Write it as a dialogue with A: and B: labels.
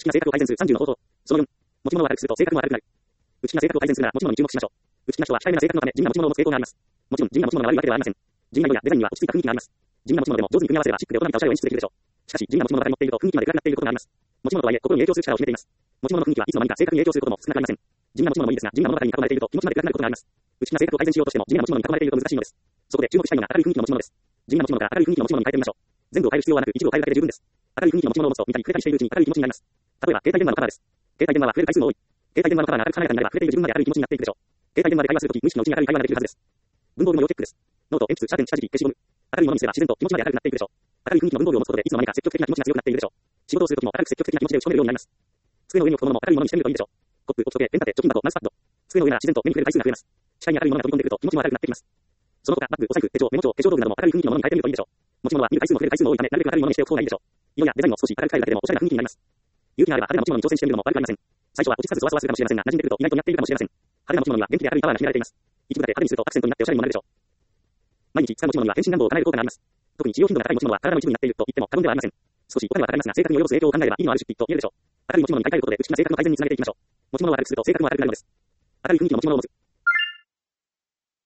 A: 的な性格を改善する30の方法。その4、持ち物を悪くすると性格も悪くなる。内気な性格を改善するなら持ち物に注目しましょう。内気な人は控えめな性格のため地味な持ち物を持つ傾向があります。もちろん地味な持ち物が悪いわけではありません。地味な色やデザインには落ち着いた雰囲気があります。地味な持ち物でも上手に組み合わせればシックで大人びたおしゃれを演出できるでしょう。しかし地味な持ち物ばかり持っていると雰囲気まで暗くなっていることがあります。持ち物とはいえ心に影響する力を秘めています。持ち物の雰囲気はいつの間にか性格に影響することも少なくありません。地味な持ち物もいいですが、地味な物ばかりに囲まれていると気持ちまで暗くなることがあります。内気な性格を改善しようとしても地味な持ち物に囲まれていると難しいのです。そこで注目したいのが明るい雰囲気の持ち物です。地味な持ち物から明るい雰囲気の持ち物に変えてみましょう。全部を変える必要はなく一部を変えるだけで十分です。明るい雰囲気の持ち物を持つと見たり触れたりしているうちに明るい気持ちになります。例えば携帯電話のカバーです。携帯電話は触れる回数も多い。携帯電話のカバーが明るく華やかになれば触れている自分まで明るい気持ちになっていくでしょう。携帯電話で会話するとき無意識のうちに明るい会話ができるはずです。文房具の要チェックです。ノート、鉛筆、シャーペン、下敷き、消しゴム。明るいものにすれば自然と気持ちまで明るくなっていくでしょう。明るい雰囲気の文房具を持つことでいつの間にか積極的な気持ちが強くなっているでしょう。仕事をするときも明るく積極的な気持ちで打ち込めるようになります。机の上に置くものも明るいものにしてみるといいでしょう。コップ、お時計、ペン立て、貯金箱、マウスパッド。机の上なら自然と目に触れる回数が増えます。視界に明るいものが飛び込んでくると気持ちも明るくなってきます。その他、バッグ、お財布、手帳、メモ帳、化粧道具なども明るい雰囲気のものに変えてみるといいでしょう。持ち物は見る回数も触れる回数も多いため、なるべく明るいものにしておく方がいいでしょう。色やデザインを少し明るく変えるだけでもおしゃれな雰囲気になります。勇気があれば派手な持ち物に挑戦してみるのも悪くありません。最初は落ち着かずそわそわするかもしれませんが、馴染んでくると意外と似合っているかもしれません。派手な持ち物には元気で明るいパワーが秘められています。一部だけ派手にするとアクセントになっておしゃれにもなるでしょう。毎日使う持ち物には変身願望を叶える効果があります。特に使用頻度が高い持ち物は体の一部になっていると言っても過言ではありません。少しお金はかかりますが、性格に及ぼす影響を考えれば意のある出費と言えるでしょう。明るい持ち物に買い替えることで内気な性格の改善につなげていきましょう。持ち物を悪くすると性格も悪くなるのです。明るい雰囲気の持ち物を持つ。